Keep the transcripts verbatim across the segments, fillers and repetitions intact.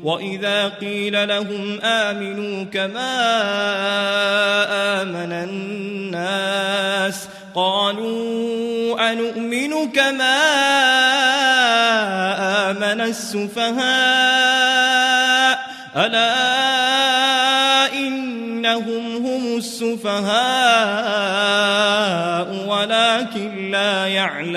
وإذا قيل لهم آمنوا كما آمن الناس قالوا أنؤمن كما آمن السفهاء ألا إنهم هم السفهاء ولكن لا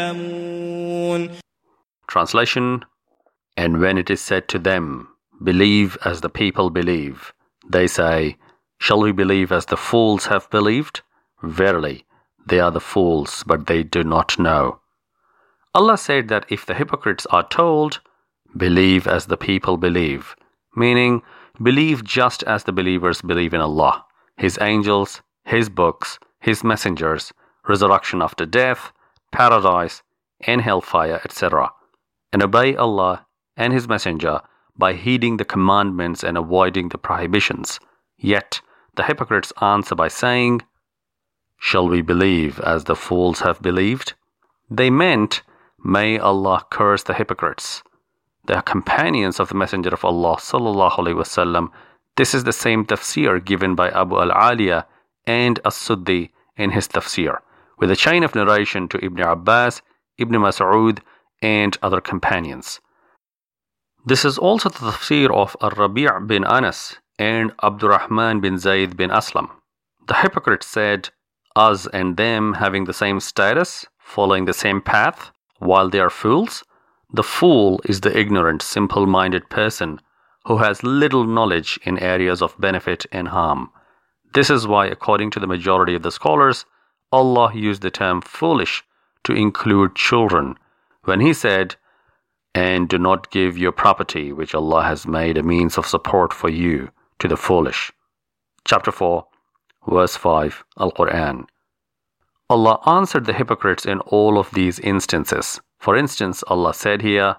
يعلمون. Translation: And when it is said to them, believe as the people believe, they say, shall we believe as the fools have believed? Verily, they are the fools, but they do not know. Allah said that if the hypocrites are told, believe as the people believe, meaning believe just as the believers believe in Allah, His angels, His books, His messengers, resurrection after death, paradise, and hellfire, et cetera, and obey Allah and His messenger by heeding the commandments and avoiding the prohibitions. Yet the hypocrites answer by saying, shall we believe as the fools have believed? They meant, may Allah curse the hypocrites. They are companions of the Messenger of Allah sallallahu alaihi wasallam. This is the same tafsir given by Abu al-Aliya and as-Suddi in his tafsir, with a chain of narration to Ibn Abbas, Ibn Mas'ud, and other companions. This is also the tafsir of Ar-Rabi' bin Anas and Abdurrahman bin Zayd bin Aslam. The hypocrites said, us and them having the same status, following the same path, while they are fools? The fool is the ignorant, simple-minded person who has little knowledge in areas of benefit and harm. This is why, according to the majority of the scholars, Allah used the term foolish to include children when He said, and do not give your property which Allah has made a means of support for you to the foolish. Chapter four, verse five, Al-Quran. Allah answered the hypocrites in all of these instances. For instance, Allah said here,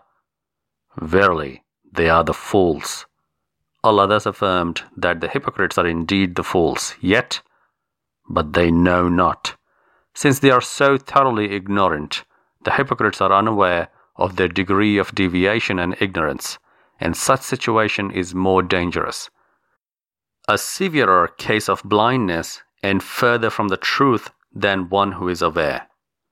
verily, they are the fools. Allah thus affirmed that the hypocrites are indeed the fools, yet, but they know not. Since they are so thoroughly ignorant, the hypocrites are unaware of their degree of deviation and ignorance, and such situation is more dangerous. A severer case of blindness and further from the truth than one who is aware.